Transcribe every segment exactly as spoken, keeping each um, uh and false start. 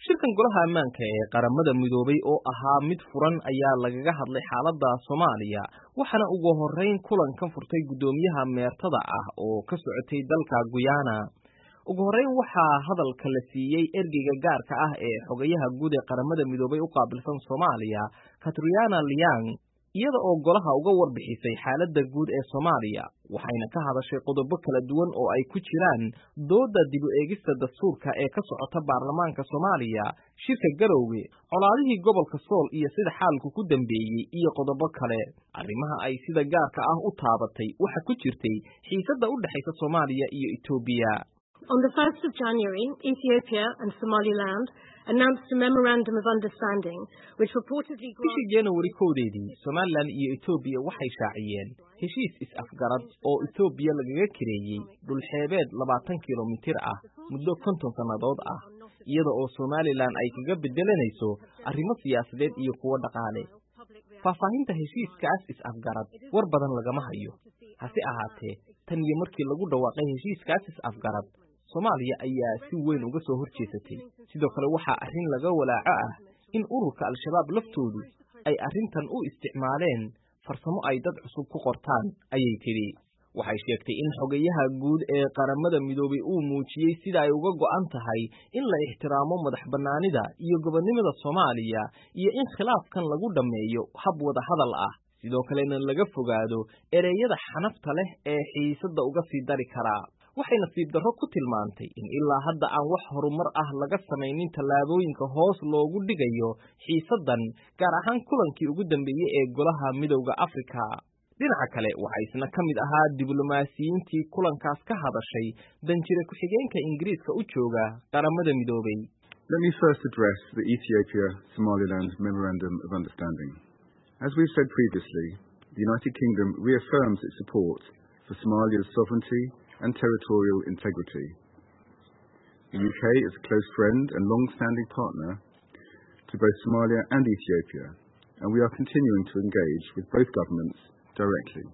shirkan golaha ammaanka ee qaramada midoobay oo ahaa mid furan ayaa lagaga hadlay xaaladda Soomaaliya waxaana ugu horeyn kulankan furtay gudoomiyaha meertada ah oo ka socotay dalka Guyana. ugu horeyn waxaa hadalka la siiyay ergeyga gaarka ah ee xogayaha guud ee qaramada midoobay u qaabilsan Soomaaliya Catriona Liang iyada oo golaha uga warbixisay xaaladda guud ee Soomaaliya waxayna ka hadashay qodobo kala duwan oo ay ku jiraan dooda dib u eegista dastuurka ee ka socota baarlamaanka Soomaaliya, shirka Garowe, colaadihii gobolka Sool iyo sida xaalku ku dambeeyay iyo qodobo kale. Arrimaha ay sida gaarka ah u taabatay waxa ku jirtay xiisadda u dhaxaysa Soomaaliya iyo Itoobiya. On the first of January, Ethiopia and Somaliland announced a memorandum of understanding which reportedly bishii January kowdeedii Somaliland iyo Ethiopia waxay shaaciyeen heshiis is-afgarad oo Ethiopia lagaga kireeyay dhul xeebeed labaatan kiiloomitir ah muddo konton sannadood ah iyada oo Somaliland ay kaga bedelanayso arrimo siyaasadeed iyo kuwo dhaqaale. Faahfaahinta heshiiskaas is-afgarad war badan lagama hayo. Hase ahaatee tan iyo markii lagu dhawaaqay heshiiskaas is-afgarad Soomaaliya ayaa si weyn uga soo horjeesatay. Sidoo kale waxa arrin laga walaaco ah in ururka Al-Shabaab laftoodu ay arrintan u isticmaaleen farsamo ay dad cusub ku qortaan ayay tiri. Waxay sheegtay in xogayaha guud ee qaramada midoobay uu muujiyay sida ay uga go'an tahay in la ixtiraamo madaxbannaanida iyo gobonnimada Soomaaliya iyo in khilaafkan lagu dhameeyo hab wada hadal ah. sidoo kalena laga fogaado ereyada xanafta leh ee xiisadda uga sii dari kara. waxay nasiib darro ku tilmaantay in ilaa hadda aan wax horumar ah laga samaynin tallaabooyinka hoos loogu dhigayo xiisaddan gaar ahaan kulankii ugu dambeeyay ee golaha midowga Afrika. dhinaca kale waxaa isna ka mid ahaa diblomaasiyiintii kulankaas ka hadashay danjire ku-xigeenka Ingiriiska u jooga qaramada midoobay. Let me first address the Ethiopia-Somaliland Memorandum of Understanding. As we've said previously, the United Kingdom reaffirms its support for Somalia's sovereignty and territorial integrity. The U K is a close friend and long-standing partner to both Somalia and Ethiopia, and we are continuing to engage with both governments directly.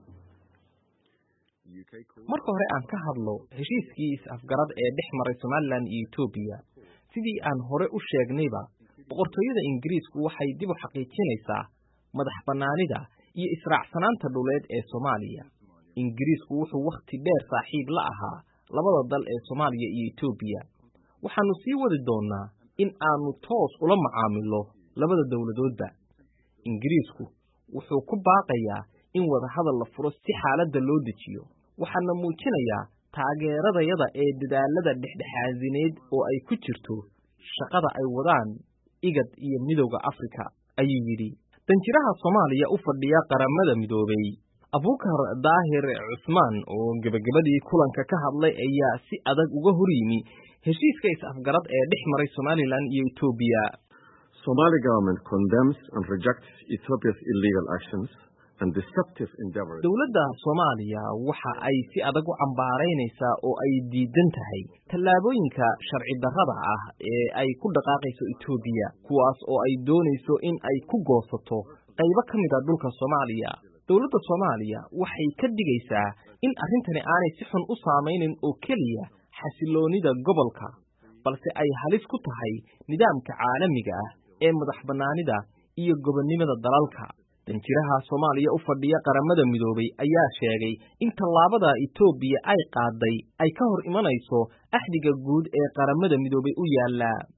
marka hore aan ka hadlo heshiiskii is-afgarad ee dhex maray Somaliland iyo Ethiopia, sidii aan hore u sheegnayba boqortooyada Ingiriisku waxay dib u xaqiijinaysaa madaxbannaanida iyo israacsanaanta dhuleed ee Soomaaliya. Ingiriisku wuxuu waqti dheer saaxiib la ahaa labada dal ee Soomaaliya iyo Ethiopia. waxaanu sii wadi doonaa in aanu toos ula macaamilo labada dawladoodba. Ingiriisku wuxuu ku baaqayaa in wada hadal la furo si xaaladda loo dejiyo. waxaana muujinayaa taageeradayada ee dadaalada dhexdhexaadineed oo ay ku jirto shaqada ay wadaan igad iyo midowga Afrika, ayuu yidhi. danjiraha Soomaaliya u fadhiya qaramada midoobay Abuukar Daahir Cusmaan oo gabagabadii kulanka ka hadlay ayaa si adag uga hor yimi heshiiska is-afgarad ee dhex maray Somaliland iyo Ethiopia. Somali government condemns and rejects Ethiopia's illegal actions and deceptive endeavors. Dawladda Soomaaliya waxa ay si adag u cambaaraynaysaa oo ay diidan tahay tallaabooyinka sharci darrada ah ee ay ku dhaqaaqayso Ethiopia, kuwaas oo ay doonayso in ay ku goosato qaybo ka mid ah dhulka Soomaaliya. dawladda Soomaaliya waxay ka digaysaa in arrintani aanay si xun u saameynin oo keliya xasiloonida gobolka, balse ay halis ku tahay nidaamka caalamiga ah ee madaxbannaanida iyo gobonnimada dalalka. danjiraha Soomaaliya u fadhiya qaramada midoobay ayaa sheegay in tallaabada Ethiopia ay qaaday ay ka hor imanayso axdiga guud ee qaramada midoobay u yaala.